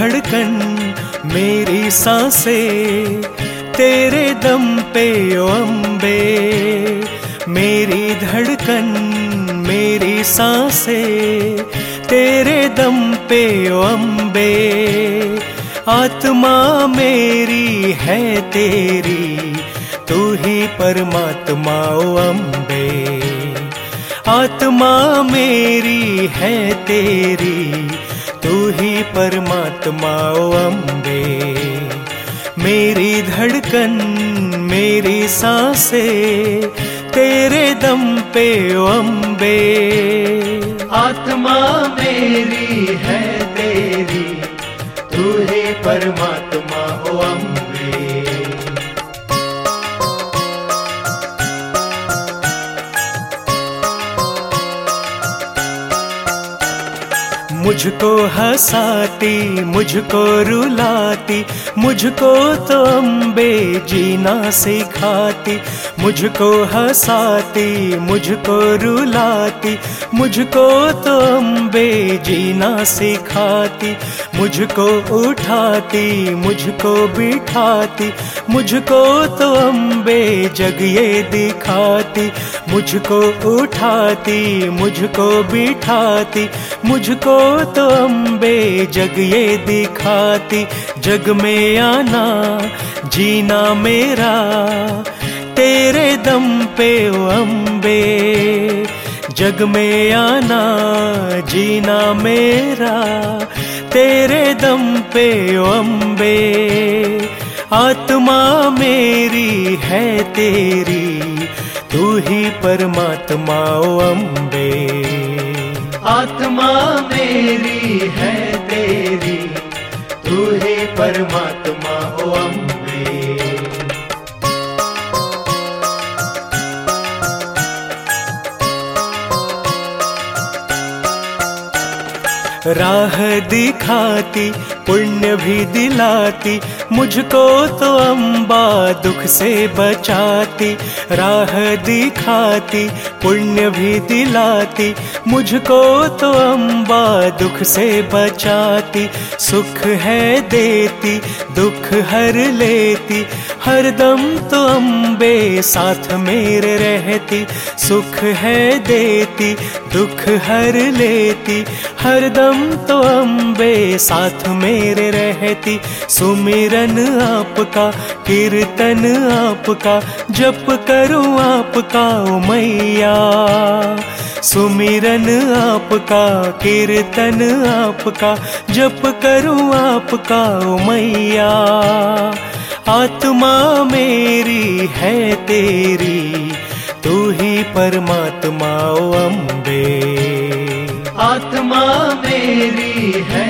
धड़कन मेरी सांसें तेरे दम पे ओ अम्बे। मेरी धड़कन मेरी सांसें तेरे दम पे ओ अम्बे। आत्मा मेरी है तेरी तू ही परमात्मा ओ अम्बे। आत्मा मेरी है तेरी तू ही परमात्मा ओ अम्बे। मेरी धड़कन मेरी सांसें तेरे दम पे ओ अम्बे। आत्मा मेरी है तेरी तू ही परमात्मा ओ अम्बे। मुझको हंसाती मुझको रुलाती मुझको तो अम्बे जीना सिखाती। मुझको हंसाती मुझको रुलाती मुझको तो अम्बे जीना सिखाती। मुझको उठाती मुझको बिठाती मुझको तो अम्बे जग ये दिखाती। मुझको उठाती मुझको बिठाती मुझको तो अम्बे जग ये दिखाती। जग में आना जीना मेरा तेरे दम पे ओ अम्बे। जग में आना जीना मेरा तेरे दम पे ओ अम्बे। आत्मा मेरी है तेरी तू ही परमात्मा ओ अम्बे। आत्मा मेरी है तेरी तू ही परमात्मा ओ अम्बे। राह दिखाती पुण्य भी दिलाती मुझको तो अम्बा दुख से बचाती। राह दिखाती पुण्य भी दिलाती मुझको तो अम्बा दुख से बचाती। सुख है देती दुख हर लेती हर दम तो अम्बे साथ मेरे रहती। सुख है देती दुख हर लेती हर दम तो अम्बे साथ मेरे रहती। सुमिरन आपका कीर्तन आपका जप करूं आपका ओ मैया। सुमिरन आपका कीर्तन आपका जप करूं आपका ओ मैया। आत्मा मेरी है तेरी तू ही परमात्मा ओ अम्बे। आत्मा मेरी है